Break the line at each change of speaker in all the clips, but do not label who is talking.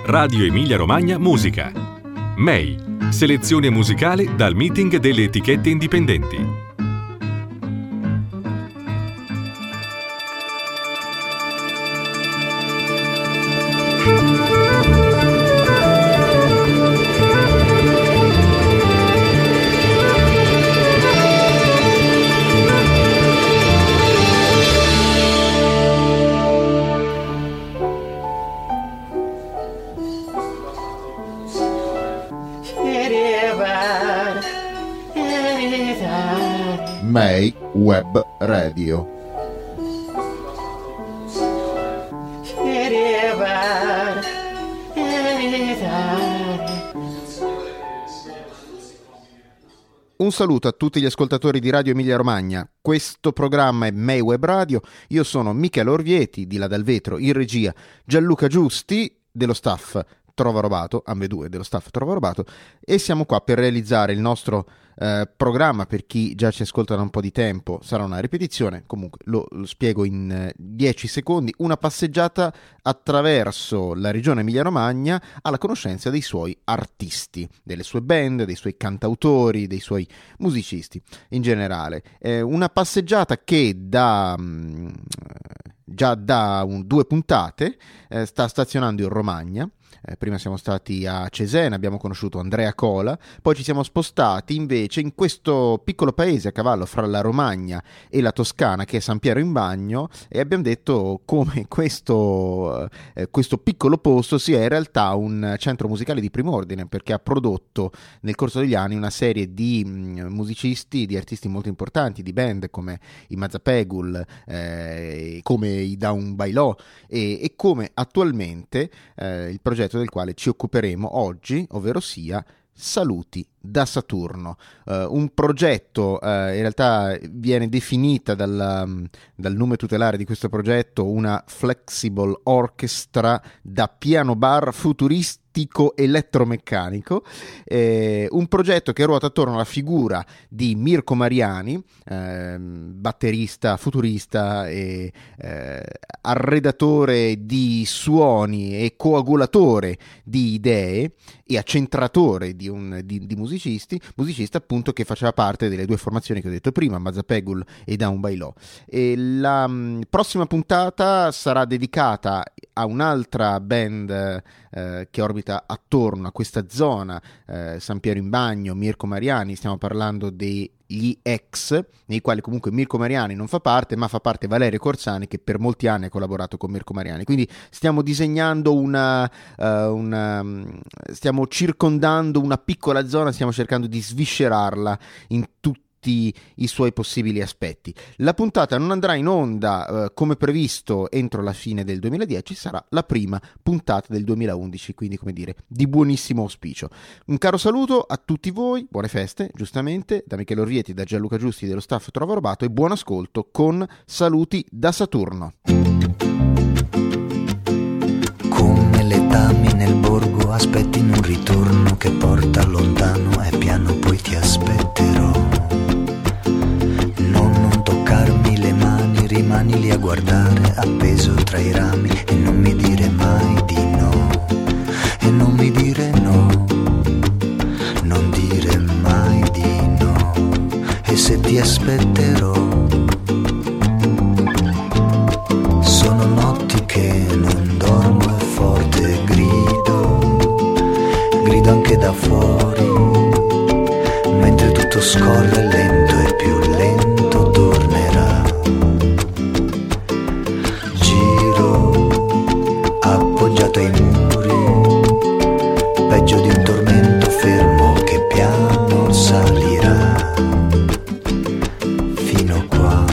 Radio Emilia Romagna Musica. MEI, selezione musicale dal meeting delle etichette indipendenti.
MEI Web Radio. Un saluto a tutti gli ascoltatori di Radio Emilia Romagna. Questo programma è MEI Web Radio. Io sono Michele Orvieti, di là dal vetro, in regia Gianluca Giusti, dello staff Trova Robato, ambedue dello staff Trova Robato, e siamo qua per realizzare il nostro programma. Per chi già ci ascolta da un po' di tempo sarà una ripetizione, comunque lo spiego in 10 secondi, una passeggiata attraverso la regione Emilia Romagna alla conoscenza dei suoi artisti, delle sue band, dei suoi cantautori, dei suoi musicisti in generale. Una passeggiata che già da 2 puntate sta stazionando in Romagna. Prima siamo stati a Cesena, abbiamo conosciuto Andrea Cola, poi ci siamo spostati invece in questo piccolo paese a cavallo fra la Romagna e la Toscana, che è San Piero in Bagno, e abbiamo detto come questo piccolo posto sia in realtà un centro musicale di primo ordine, perché ha prodotto nel corso degli anni una serie di musicisti, di artisti molto importanti, di band come i Mazapegul, come i Down by Law, e come attualmente il progetto del quale ci occuperemo oggi, ovvero sia Saluti da Saturno, un progetto, in realtà viene definita dal nome tutelare di questo progetto una flexible orchestra da piano bar futuristico elettromeccanico, un progetto che ruota attorno alla figura di Mirko Mariani, batterista futurista e arredatore di suoni e coagulatore di idee e accentratore di musicista appunto, che faceva parte delle 2 formazioni che ho detto prima, Mazapegul e Down by Law. E la prossima puntata sarà dedicata a un'altra band che orbita attorno a questa zona, San Piero in Bagno, Mirko Mariani. Stiamo parlando degli ex, nei quali comunque Mirko Mariani non fa parte, ma fa parte Valerio Corsani, che per molti anni ha collaborato con Mirko Mariani. Quindi stiamo disegnando stiamo circondando una piccola zona, stiamo cercando di sviscerarla in tutti i suoi possibili aspetti. La puntata non andrà in onda come previsto entro la fine del 2010, sarà la prima puntata del 2011, quindi, come dire, di buonissimo auspicio. Un caro saluto a tutti voi, buone feste, giustamente, da Michele Orvieti, da Gianluca Giusti dello staff Trova Robato, e buon ascolto con Saluti da Saturno.
Come le dame nel borgo aspettino un ritorno che porta lontano, e piano poi ti aspetterò. Non toccarmi le mani, rimani lì a guardare appeso tra i rami, e non mi dire mai di no, e non mi dire no, non dire mai di no, e se ti aspetterò. Sono notti che non dormo e forte grido anche da fuori, mentre tutto scorre lento e più lento tornerà. Giro appoggiato ai muri, peggio di un tormento fermo che piano salirà fino qua.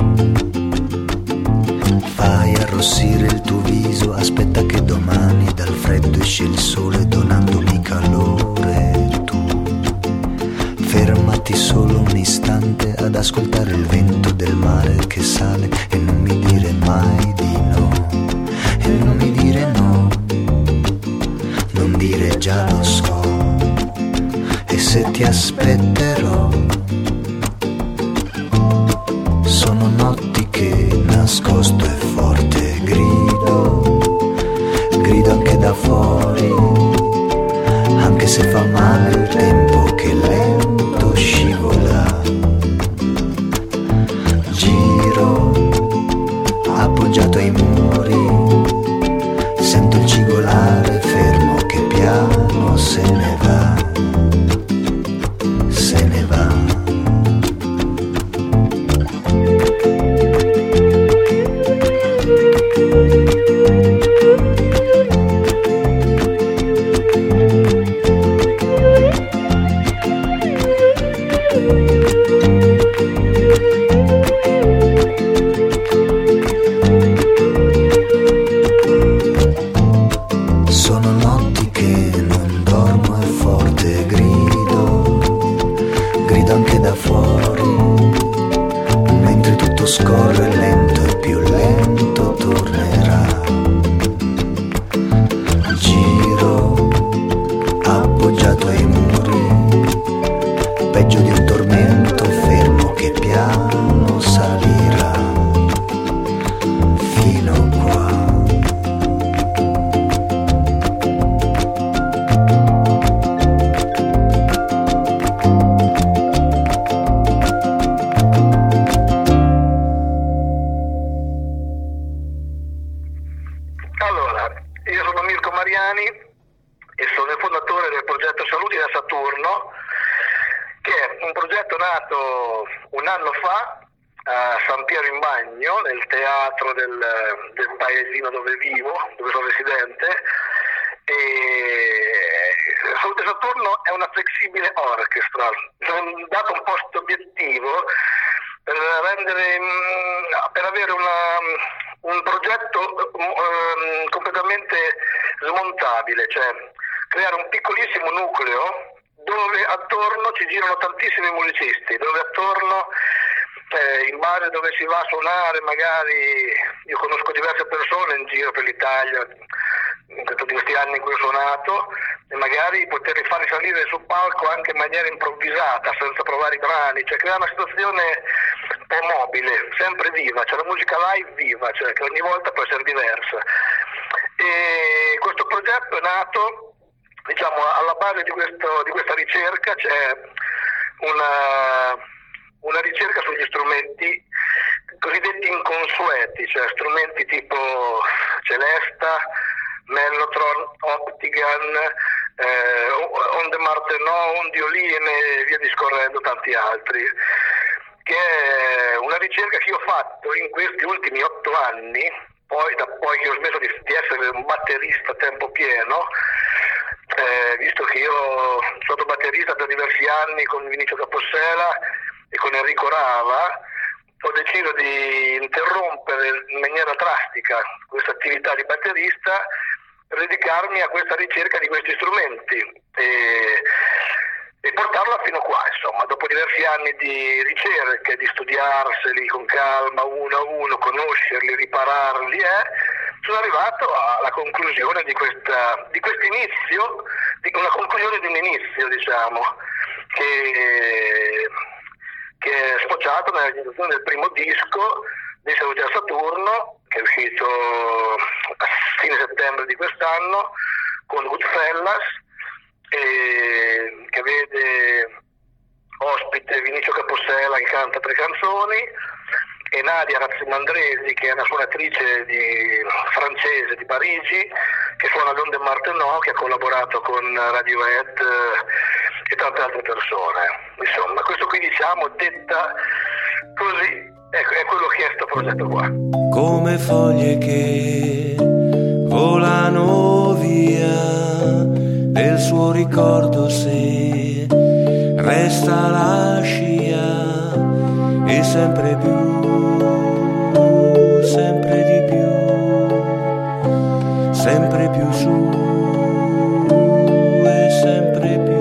Fai arrossire il tuo viso, aspetta che domani dal freddo esce il sole donandomi calore. Tu fermati solo un istante ad ascoltare il vento del mare che sale, e non mi dire mai di no, e non mi dire no, non dire già lo so, e se ti aspetterò. Sono notti che nascosto e forte grido anche da fuori,
Io sono Mirko Mariani e sono il fondatore del progetto Saluti da Saturno, che è un progetto nato un anno fa a San Piero in Bagno, nel teatro del paesino dove vivo, dove sono residente. E Saluti da Saturno è una flexibile orchestra, dato un posto obiettivo per avere un progetto completamente smontabile, cioè creare un piccolissimo nucleo dove attorno ci girano tantissimi musicisti, dove attorno in base dove si va a suonare, magari io conosco diverse persone in giro per l'Italia in tutti questi anni in cui ho suonato, e magari poterli far risalire sul palco anche in maniera improvvisata, senza provare i brani, cioè creare una situazione un po' mobile, sempre viva, cioè la musica live viva, cioè che ogni volta può essere diversa. E questo progetto è nato, diciamo, alla base di questa ricerca c'è una ricerca sugli strumenti cosiddetti inconsueti, cioè strumenti tipo Celesta, Mellotron, Optigan, Onde Martenot, Ondioline e via discorrendo tanti altri, che è una ricerca che io ho fatto in questi ultimi 8 anni, poi che ho smesso di essere un batterista a tempo pieno, visto che io sono stato batterista per diversi anni con Vinicio Capossela e con Enrico Rava, ho deciso di interrompere in maniera drastica questa attività di batterista per dedicarmi a questa ricerca di questi strumenti e portarla fino qua, insomma, dopo diversi anni di ricerche, di studiarseli con calma uno a uno, conoscerli, ripararli, sono arrivato alla conclusione di questo inizio, una conclusione di un inizio, diciamo, che è sfociato nella realizzazione del primo disco di Saluti da Saturno, che è uscito a fine settembre di quest'anno con Goodfellas, che vede ospite Vinicio Capossela che canta 3 canzoni e Nadia Razzimandresi, che è una suonatrice francese di Parigi, che suona l'Onde Martenot, che ha collaborato con Radiohead e tante altre persone. Insomma, questo qui, diciamo, detta così, è quello che è questo progetto qua.
Come foglie che volano via, del suo ricordo se resta la scia, e sempre più, sempre di più, sempre più su e sempre più.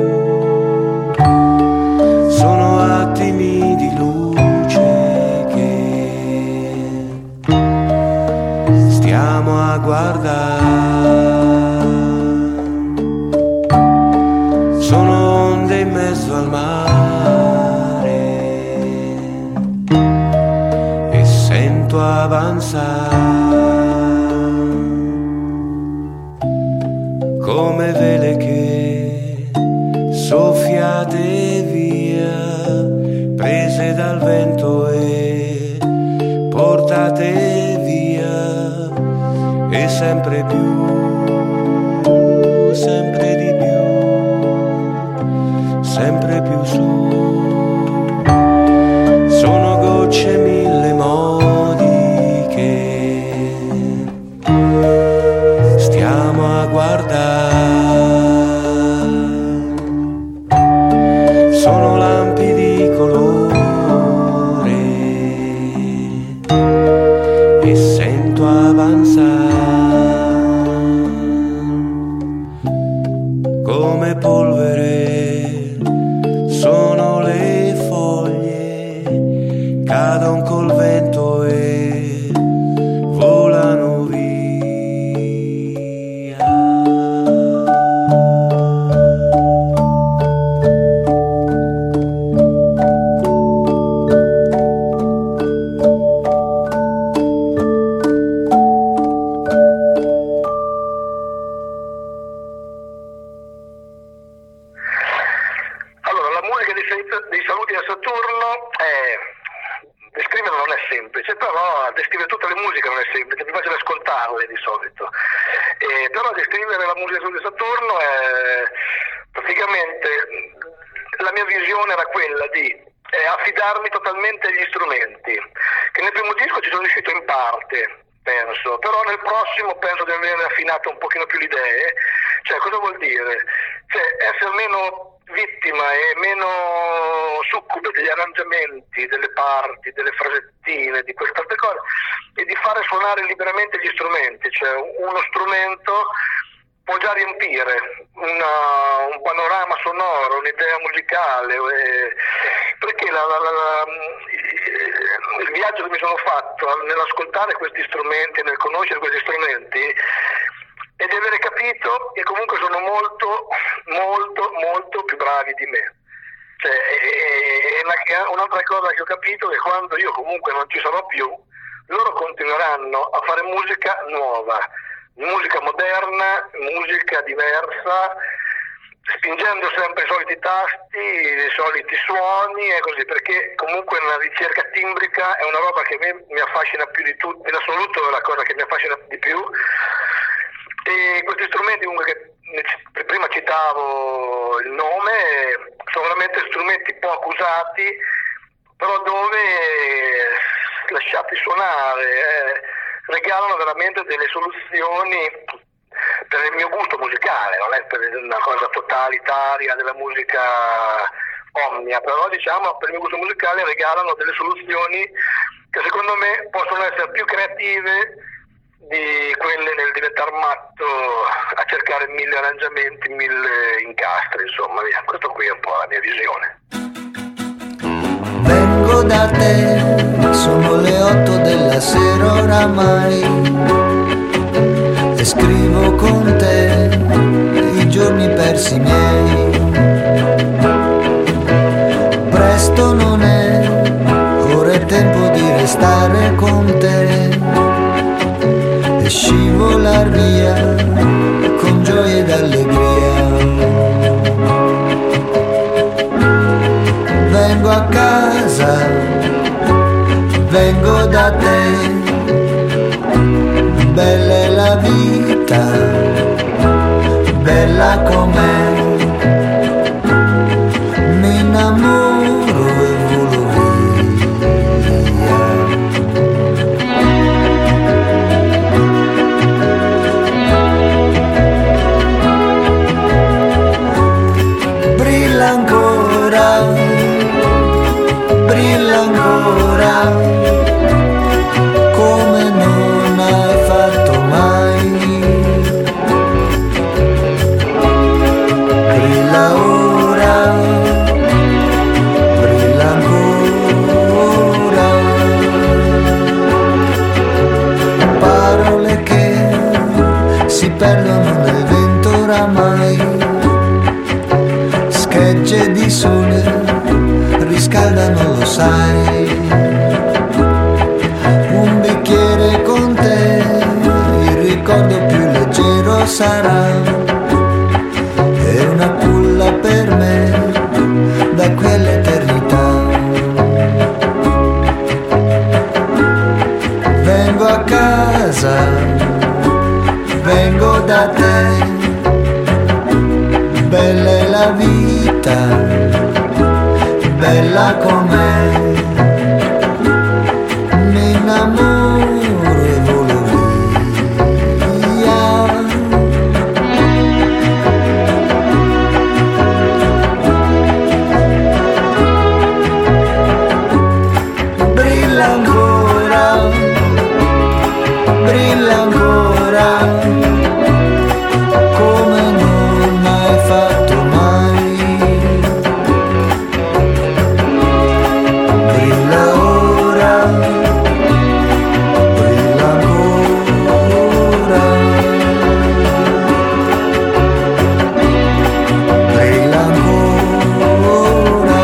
Sono attimi di luce che stiamo a guardare, sono onde in mezzo al mare e sento avanzare come vele che soffiate via, prese dal vento e portate via, e sempre più, sempre di più, sempre più su. Sono gocce mille modi che stiamo a guardare, sono lampi di colore e sento avanzare come polvere, sono le foglie, cadono
Però descrivere la musica di Saturno è praticamente, la mia visione era quella di affidarmi totalmente agli strumenti, che nel primo disco ci sono riuscito in parte, penso, però nel prossimo penso di aver affinato un pochino più le idee. Cioè, cosa vuol dire? Cioè, essere meno vittima e meno succube degli arrangiamenti, delle parti, delle frasettine, di queste altre cose, e di fare suonare liberamente gli strumenti. Cioè, uno strumento può già riempire un panorama sonoro, un'idea musicale, perché il viaggio che mi sono fatto nell'ascoltare questi strumenti, nel conoscere questi strumenti, è di avere capito che comunque sono molto, molto, molto più bravi di me. Cioè, un'altra cosa che ho capito è che quando io comunque non ci sarò più, loro continueranno a fare musica nuova, musica moderna, musica diversa, spingendo sempre i soliti tasti, i soliti suoni e così, perché comunque la ricerca timbrica è una roba che a me mi affascina più di tutto, in assoluto è la cosa che mi affascina di più. E questi strumenti comunque che prima citavo il nome, sono veramente strumenti poco usati, però dove lasciati suonare regalano veramente delle soluzioni per il mio gusto musicale, non è per una cosa totalitaria della musica omnia, però diciamo per il mio gusto musicale regalano delle soluzioni che secondo me possono essere più creative di quelle nel diventare matto a cercare 1000 arrangiamenti, 1000 incastri, insomma, via. Questo qui è un po' la mia visione.
Vengo da te, sono le 8 della sera oramai, e scrivo con te i giorni persi miei. Presto non è, ora è tempo di restare con te e scivolar via con gioia ed allegria. Vengo a casa, vengo da te, bella è la vita, bella com'è, mi innamoro e volo via. Brilla ancora, brilla ancora, come non hai fatto mai. Brilla ora, brilla ancora. Parole che si perdono nel vento oramai, schegge di sole riscaldano, lo sai. Un bicchiere con te, il ricordo più leggero sarà, e una culla per me da quell'eternità. Vengo a casa, vengo da te, bella è la vita, bella com'è, mi innamoro e volo via. Brilla ancora, brilla ancora, come non hai fatto mai. Brilla ora, brilla ancora, brilla ancora.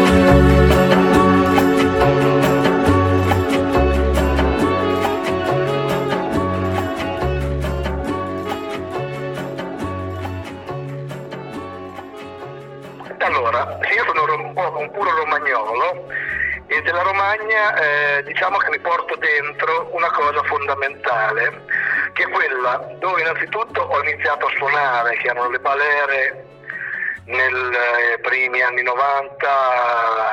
Allora, io sono un puro romagnolo e della Romagna diciamo che mi porto dentro una cosa fondamentale, che è quella dove innanzitutto ho iniziato a suonare, che erano le balere nei primi anni 90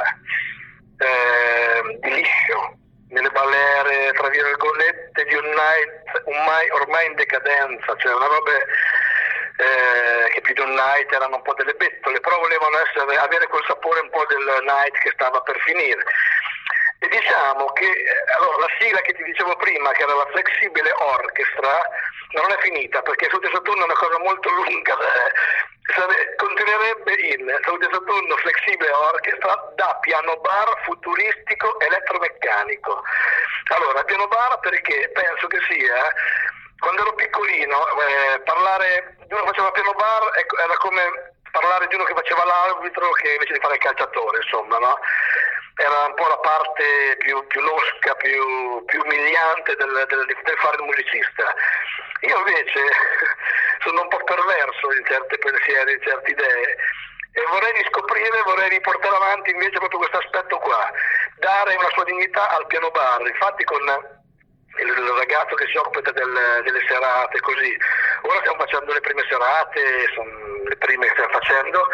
di liscio, nelle balere tra virgolette di ormai in decadenza, cioè una roba che più di un night erano un po' delle bettole, però volevano avere quel sapore un po' del night che stava per finire. E diciamo che allora, la sigla che ti dicevo prima, che era la Flexibile Orchestra, non è finita, perché Salute Saturno è una cosa molto lunga, continuerebbe il Salute Saturno Flexibile Orchestra da piano bar futuristico elettromeccanico. Allora, piano bar perché penso che sia, quando ero piccolino, parlare di uno che faceva piano bar era come parlare di uno che faceva l'arbitro che invece di fare il calciatore, insomma, no? Era un po' la parte più losca, più umiliante del fare il musicista. Io invece sono un po' perverso in certi pensieri, in certe idee, e vorrei riportare avanti invece proprio questo aspetto qua, dare una sua dignità al piano bar. Infatti con il ragazzo che si occupa delle serate così, ora stiamo facendo le prime serate, sono le prime che stiamo facendo,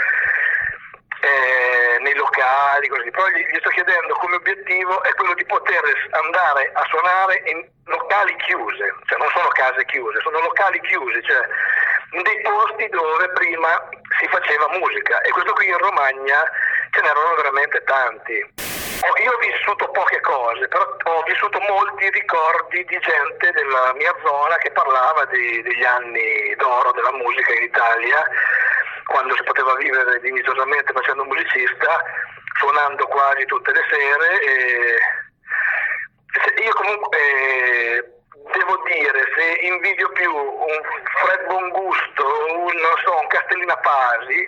nei locali, così. Però gli sto chiedendo come obiettivo è quello di poter andare a suonare in locali chiuse, cioè non sono case chiuse, sono locali chiusi, cioè in dei posti dove prima si faceva musica, e questo qui in Romagna ce n'erano veramente tanti. Io ho vissuto poche cose, però ho vissuto molti ricordi di gente della mia zona che parlava degli anni d'oro della musica in Italia, quando si poteva vivere dignitosamente facendo musicista, suonando quasi tutte le sere. E io comunque devo dire, se invidio più un Fred Bongusto, un Castellina Pasi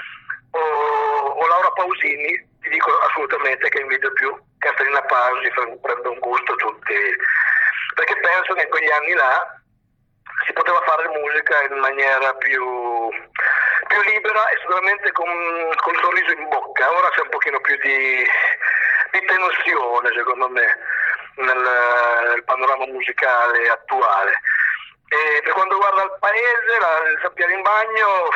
o Laura Pausini, ti dico assolutamente che invidio più Castellina Pasi, Fred Bongusto, tutti, perché penso che in quegli anni là si poteva fare musica in maniera più libera e sicuramente col sorriso in bocca. Ora c'è un pochino più di tensione, secondo me, nel panorama musicale attuale. E per quanto riguarda il paese, il San Piero in Bagno,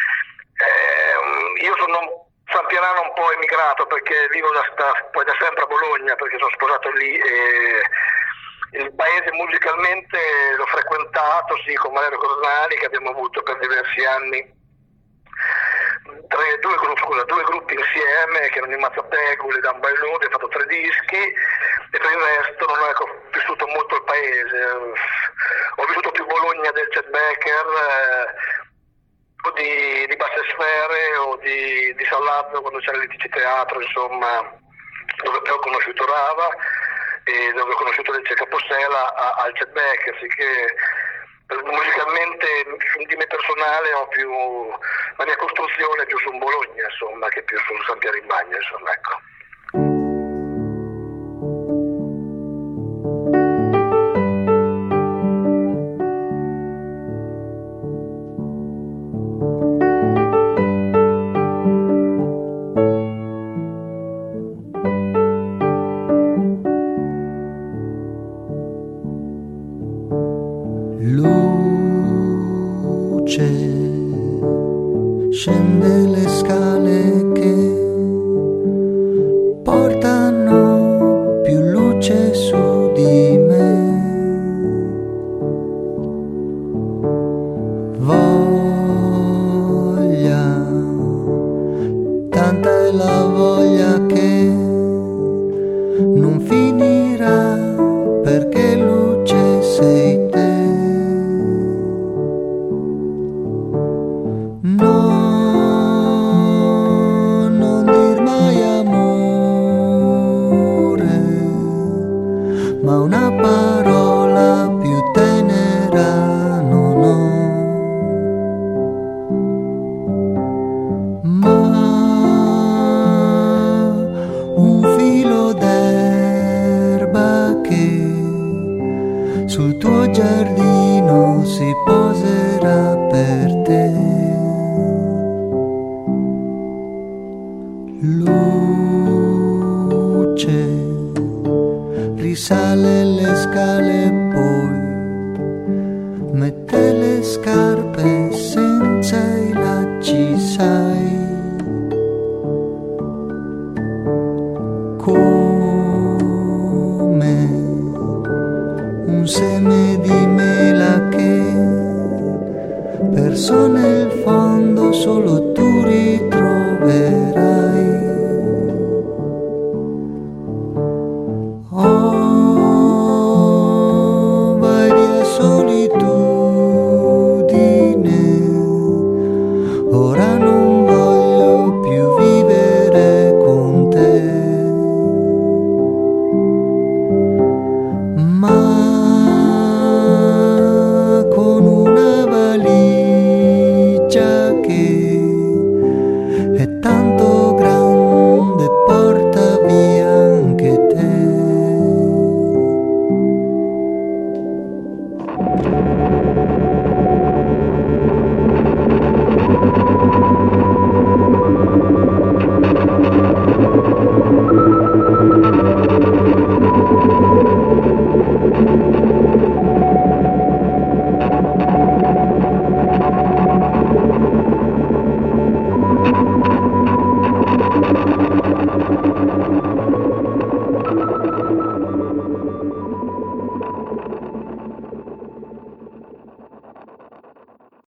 io sono un sampianano un po' emigrato, perché vivo poi da sempre a Bologna, perché sono sposato lì, e il paese musicalmente l'ho frequentato, sì, con Valerio Coronali, che abbiamo avuto per diversi anni due gruppi insieme, che erano i Mazzapeguli, Dan Bailoni, ho fatto 3 dischi, e per il resto non ho vissuto molto il paese. Ho vissuto più Bologna del Chet Baker, o di Basse Sfere, o di San Lazzaro quando c'era l'Itici Teatro, insomma, dove ho conosciuto Rava e dove ho conosciuto Lecce Capossela al Chet Baker, sì, che musicalmente di me personale la mia costruzione è più su Bologna, insomma, che più su San Piero in Bagno, insomma, ecco.
Scende le scale che portano più luce su di me. Voglia, tanta è la voglia che non finirà, perché luce sei te. Ma una parola più tenera non ho, ma un filo d'erba che sul tuo giardino si poserà per te. Luce risale le scale, poi scarpe senza i lacci, sai, come un seme di mela che perso nel fondo solo tu ricordi.